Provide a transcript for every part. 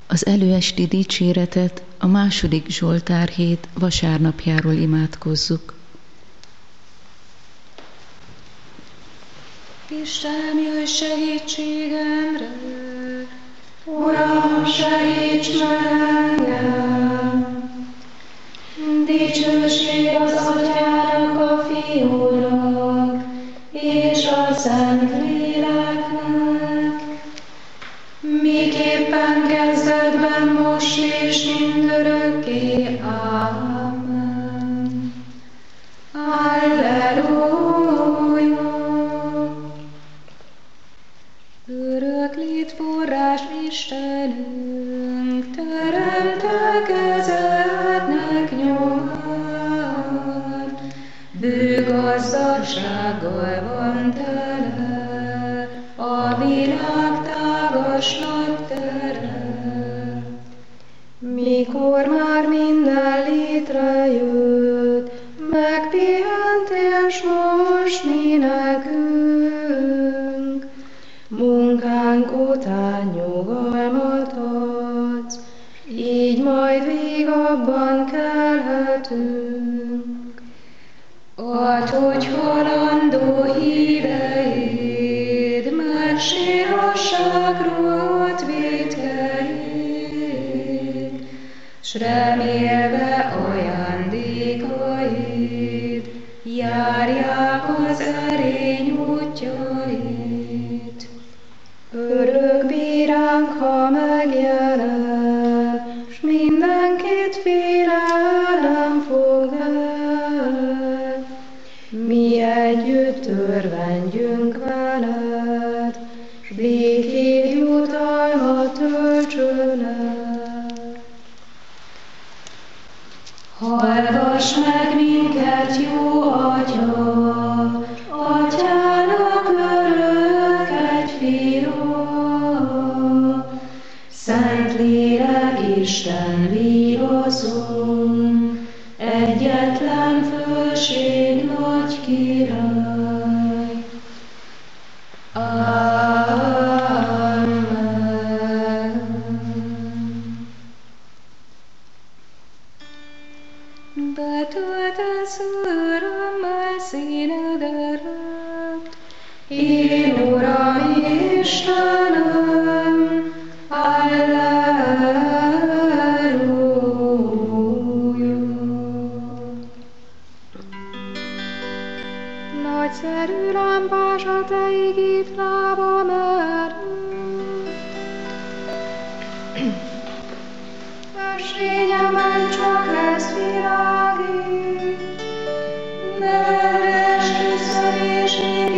Az előesti dicséretet a második Zsoltár hét vasárnapjáról imádkozzuk. Istenem, jöjj segítségemre! Uram, segíts meg engem! Dicsőség az Atyának, a Fiúnak és a Szent Léleknek, miképpen kezdetben, most és mindörökké. Amen. Alleluja! Örök létforrás Istenünk, teremtő kezednek nyomán, bő gazdagsággal van tele a világ tágas nagy tere. Mikor már minden létrejött, megpihentél s most mi nekünk, munkánk után nyugalmat adsz, így majd végabban kelhetünk. Add, hogy halandó híreid, megsírosságról vétkeid, s remélve ajándékaid, járják az erény útjait. Örök bíránk, ha megjelent, s mindenkit félelem fog el. Mi együtt örvendjünk veled, s békét jutalmat töltsön el. Hallgass meg minket, jó Atya, Atyának örök egy Fia, Szent Lélek, Isten vigaszunk, egyetlen fölség, nagy király. Betöltesz örömmel színedet, én Uram Istenem, Alleluja. Nagyszerű lámpás a te igéd lába merő, ösvényemen csak lesz virágít, ne esküszöm és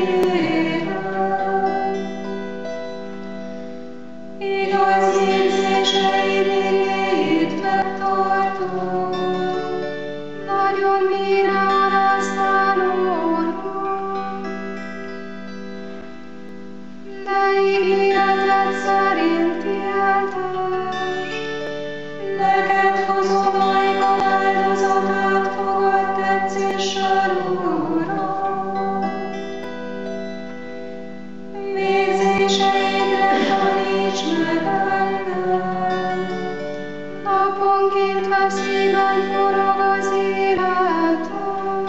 ígérem. Igaz érzéseid igéit megtartom, nagyon bírál aztán orvon, de ígéreted szerint éltes, neked hozom ajkam áldozatát, fogad tetszéssel, Uram. Végzéseidre taníts meg engem, naponként veszélyben forog az életem.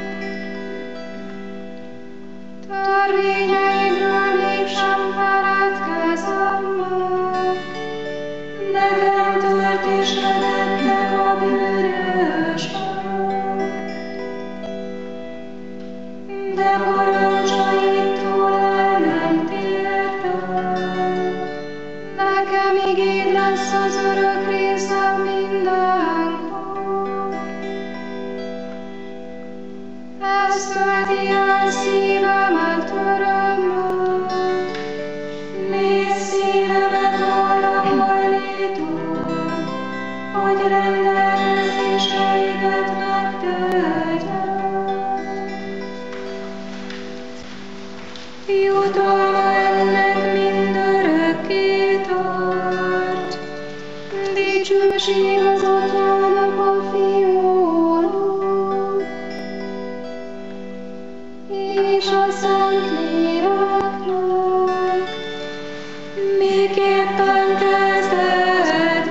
Törvényeidről mégsem feledkezem meg, nekem tört és redettek a bűnösök, de parancsaidtól el nem tértem, nekem igéd lesz az örök részem mindenkor. Ez tölti el szívemet örömmel, nézd szívemet arra hajlítom, hogy rendelkezéseidet megtöltsem. Jutalma ennek mindörökké tart, dicsőség az Atyának, a Fiúnak és a Szent Léleknek, miképpen kezdetben,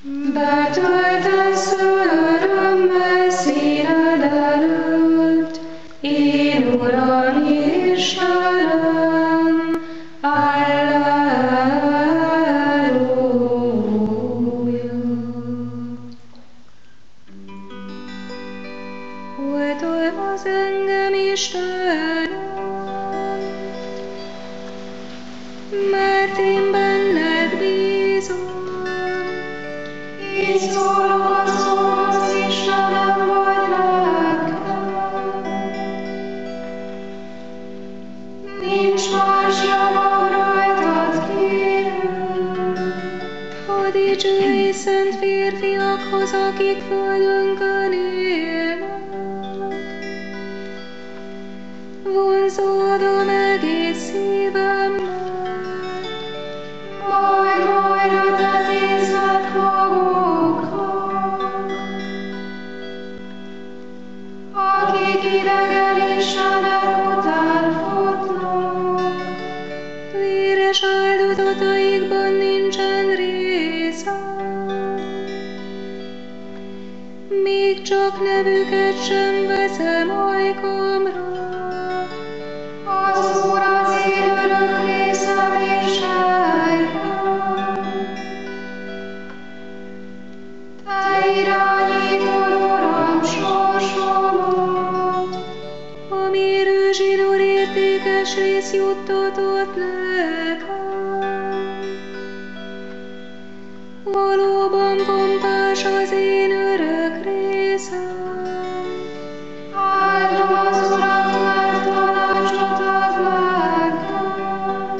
Betöltesz örömmel színed előtt, én Uram Istenem, Alleluja. Oltalmaz engem Istenem, mert én benned bízom. Így szólok a szóhoz, Istenem, vagy lelkem. Nincs más javam rajtad kívül. Ha dicsőj szent férfiakhoz, akik földönkön élnek, vonzódom egész szívemmel. Majd a te tíznek maguknak, akik idegen istenek után futnak. Véres áldozataikban nincsen részem, még csak nevüket sem veszem ajkamra. Az Úr az én örök részem és helyem. Te irányítod, Uram, sorsomat, a mérő zsinór értékes rész juttatott nekem. Valóban pompás az én örök részem. Áldom az Urat, mert tanácsot ad nekem.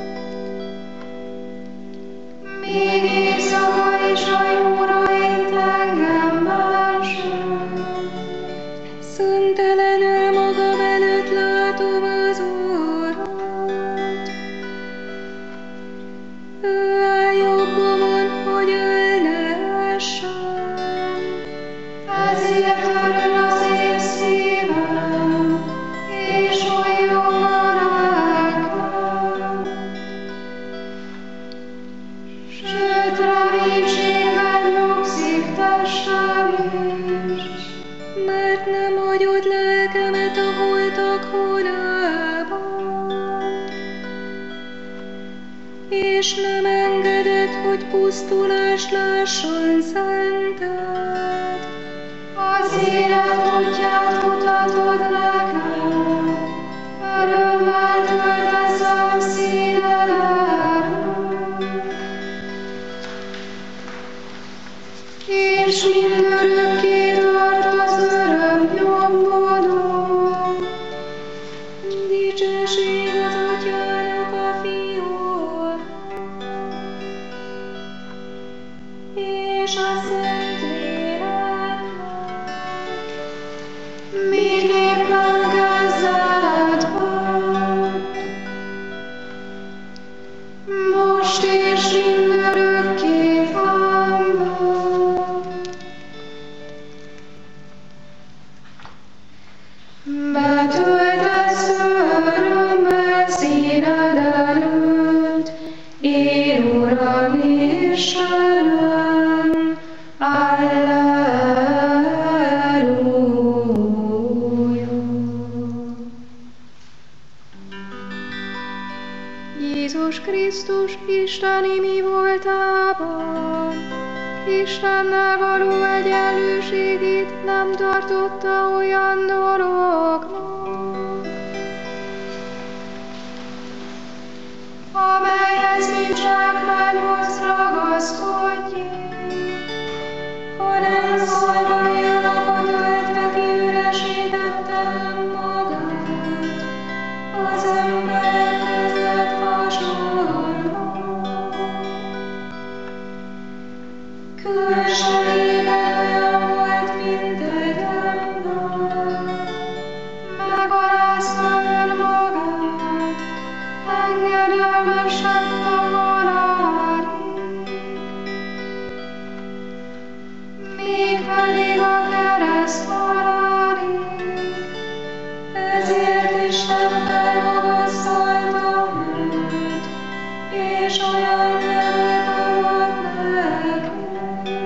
Még éjszaka is a jóra itt engemben sem. Szüntelenül magam előtt látom az Urat. Ő áll jobbomon, hogy el ne essem. Ezért örül az én szívem, és újjong a lelkem. Sőt, reménységben nyugszik testem is, mert nem hagyod lelkemet a holtak honában, és nem engeded, hogy pusztulást lásson szented. Az élet útját mutatod nekem, örömmel tölteszem színed előtt. És mindörökké tart az öröm nyomvodon. Dicsőség az Atyának, a Fiúnak, és a Szentléleknek. Míg nép nem kezdett bent, most és mindörökké fenn. Betöltesz örömmel színed előtt, én Uram Istenem, Alleluja. Jézus Krisztus isteni mi voltában, Istennel való egyenlőségét nem tartotta olyan dolognak, amelyhez mint zsákmányhoz ragaszkodjék, hanem szolgáljanak töltve kiüresítette önmagát, az emberekhez lett hasonló. Külsejében olyan volt, mint egy ember, megalázta önmagát, engedelmesebb a halálig, mégpedig a kereszt halálig. Ezért Isten felmagasztalta őt, és olyan nevet adott neki,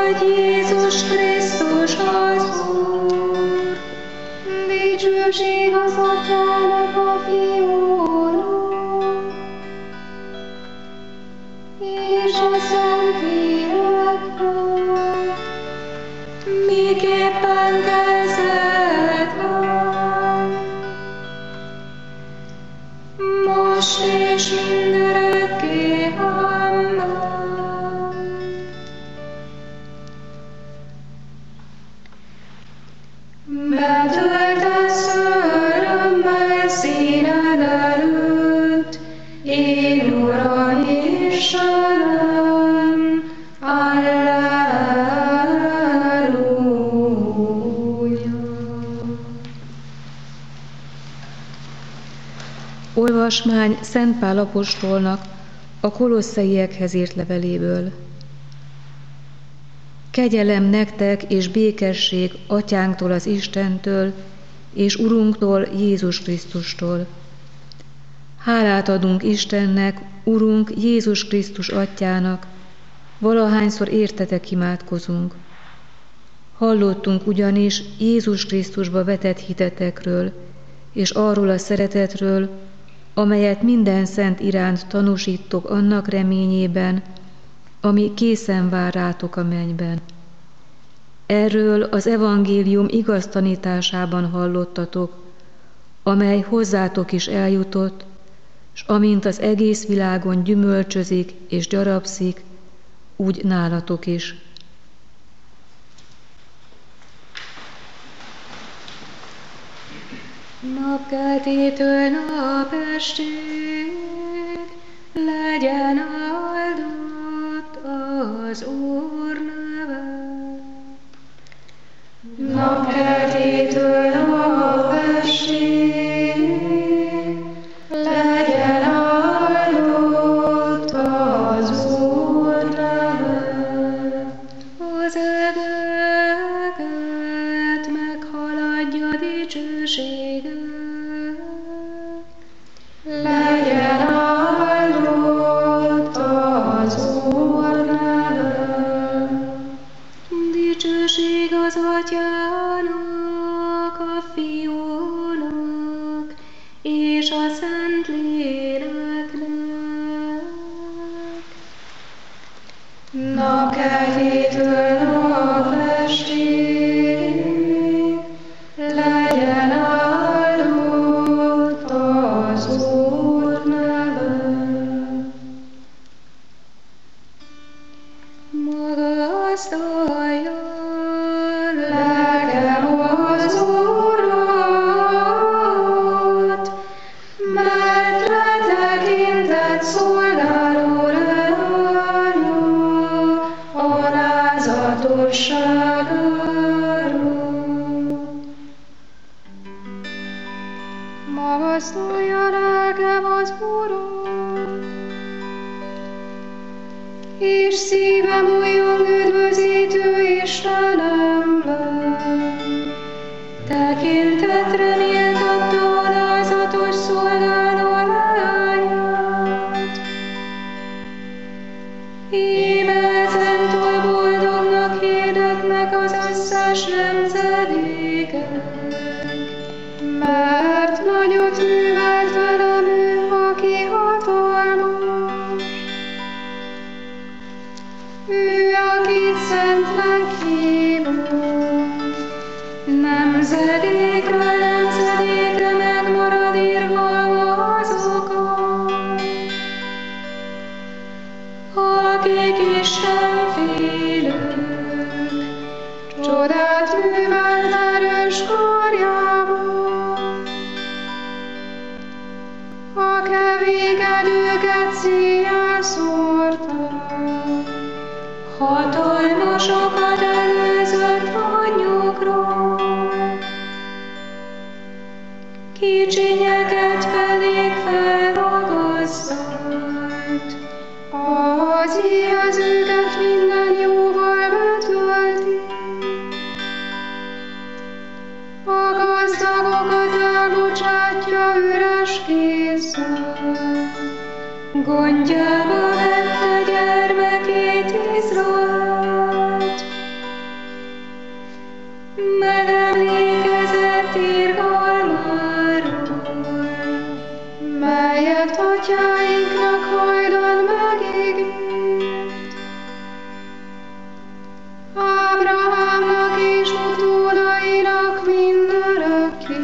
hogy Jézus Krisztus az Úr. Dicsőség az Atyának, a Fiúnak, és a Szentléleknek, miképpen kezdetben, most és mindörökké. Amen. Betöltesz örömmel színed előtt, én Uram Istenem, Alleluja. Olvasmány Szent Pál apostolnak a Kolosszaiekhez írt leveléből. Kegyelem nektek és békesség Atyánktól, az Istentől, és Urunktól, Jézus Krisztustól. Hálát adunk Istennek, Urunk Jézus Krisztus Atyának, valahányszor értetek imádkozunk. Hallottunk ugyanis Jézus Krisztusba vetett hitetekről, és arról a szeretetről, amelyet minden szent iránt tanúsítok annak reményében, ami készen vár rátok a mennyben. Erről az evangélium igaz tanításában hallottatok, amely hozzátok is eljutott, s amint az egész világon gyümölcsözik és gyarapszik, úgy nálatok is. Napkeltétől napestig legyen áldott az Úr neve. Napkeltétől napestig legyen áldott az Úr neve. Az egeket meghaladja dicsősége. Legyen áldott az Úr neve. Dicsőség az Atyának, a Fiúnak és a Szentléleknek. Napkeltétől napestig legyen áldott az Úr neve. Magasztalja Lelkem az Urat, mert letekintett szolgáló leánya alázatosságáról. Magasztalja lelkem az Urat, és szívem újjong üdvözítő Istenemben. Tekintetre méltatta alázatos szolgáló leányát. Íme ezentúl boldognak hirdetnek az összes nemzedékek, mert nagyot művelt velem ő, aki hatalmas. Ő, akit szentnek hívunk, nemzedékről nemzedékre megmarad írva az oka. Akik istenfélők, csodát művelt erős karjában, a kevékedőket széjjel szórta, hatalmasokat előzött anyjukról, kicsinyeket pedig felmagasztalt, az éhezőket minden jóval betölti, a gazdagokat elbocsátja üres kézzel, gondjába vette gyermekét Izraelt, ígért. Ábrahámnak és utódainak mindörökké.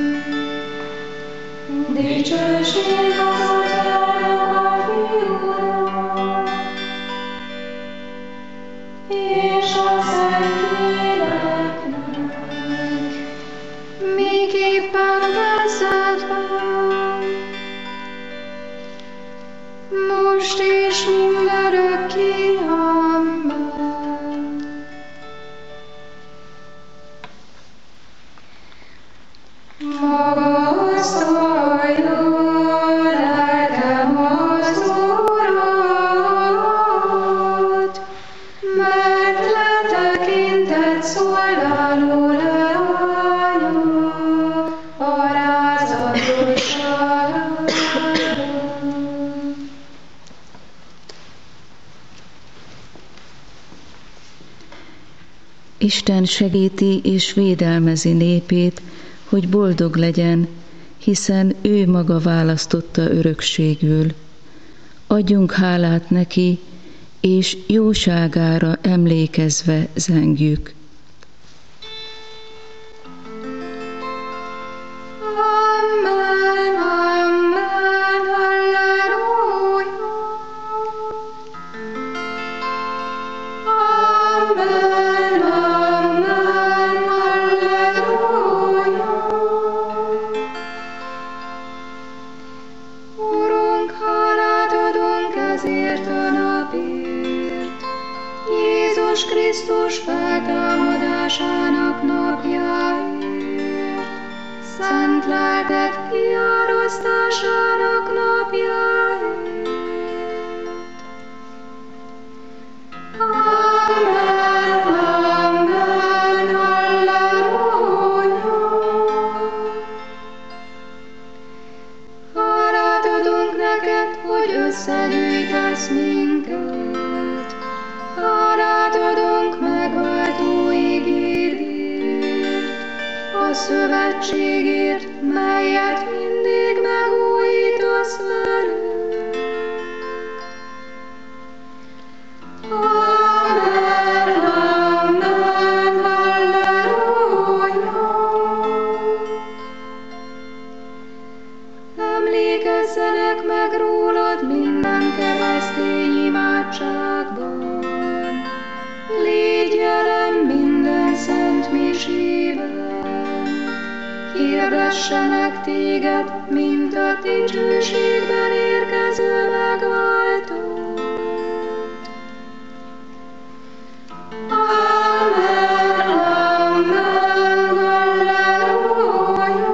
Dicsőség az Atyának, a Fiúnak, és a Szentléleknek, miképpen kezdetben, most és mindörökké. Amen. Magasztaljon lelkem az Urat, mert letekintett szolgáló leánya a rázatosságára. Isten segíti és védelmezi népét, hogy boldog legyen, hiszen ő maga választotta örökségül. Adjunk hálát neki, és jóságára emlékezve zengjük. Amen, amen, halleluja. Amen, amen, halleluja. Urunk, hálát adunk ezért a napért, Jézus Krisztus feltámadásának napjáért, szent lelked kiárasztásának napjáért. Amen, amen, halleluja. Hálát adunk neked, hogy összegyűjtesz minket. Hálát adunk megváltó ígédért, a szövetségért, melyet mindig megújítasz velünk. Amen, amen, halleluja. Emlékezzenek meg rólad minden keresztény imádságban, légy jelen minden szent misében, hirdessenek téged, mint a dicsőségben érkező megváltót. Amen, amen, halleluja.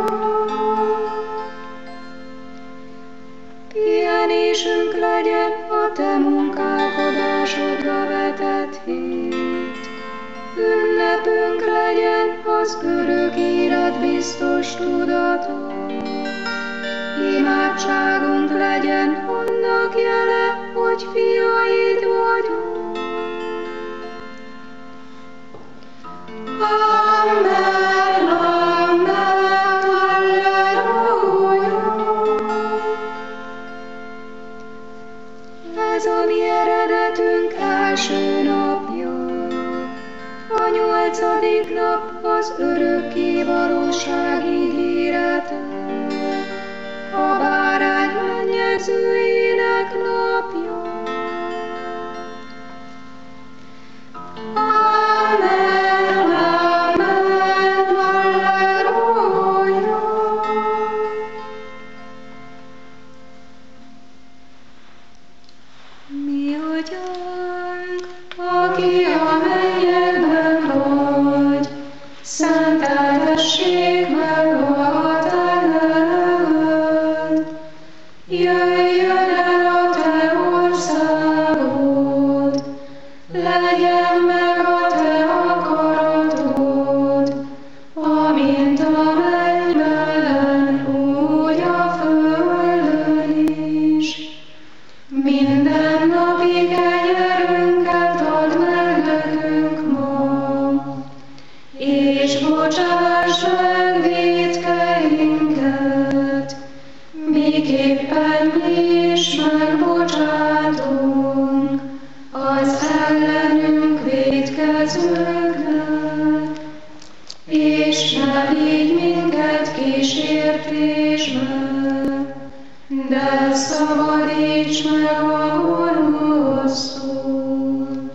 Pihenésünk legyen a te munkálkodásodra vetett hét. Ünnepünk legyen az örök élet biztos tudata. Imádságunk legyen annak jele, hogy fiaid vagyunk. Amen, amen, halleluja. Ez a mi eredetünk első napja, a 8. nap az örökké valóság ígérete, a bárány mennyegzőjének napja. Amen, amen, halleluja. Mi Atyánk, aki a mennyekben vagy, szenteltessék meg a te neved. Jöjjön el a te országod, legyen meg a te akaratod, amint a mennyben, úgy a földön is. Mindennapi kenyerünket add meg nekünk ma, és bocsáss meg vétkeinket, miképpen mi is megbocsátunk oroszul.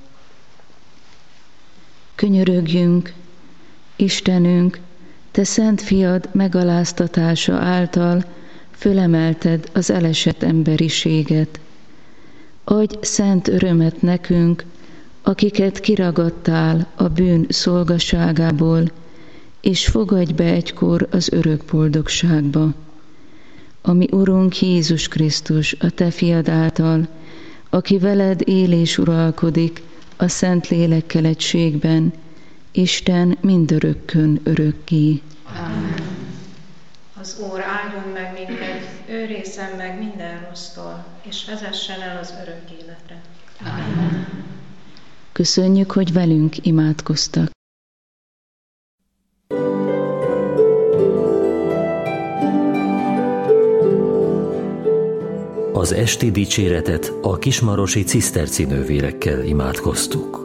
Könyörögjünk, Istenünk, Te szent fiad megaláztatása által fölemelted az elesett emberiséget. Adj szent örömet nekünk, akiket kiragadtál a bűn szolgaságából, és fogadj be egykor az örök boldogságba. Ami Urunk Jézus Krisztus, a Te fiad által, aki veled él és uralkodik a Szent Lélekkel egységben, Isten mindörökkön örökké. Amen. Az Úr áldjon meg minket, őrizzen meg minden rossztól, és vezessen el az örök életre. Amen. Köszönjük, hogy velünk imádkoztak. Az esti dicséretet a kismarosi ciszterci nővérekkel imádkoztuk.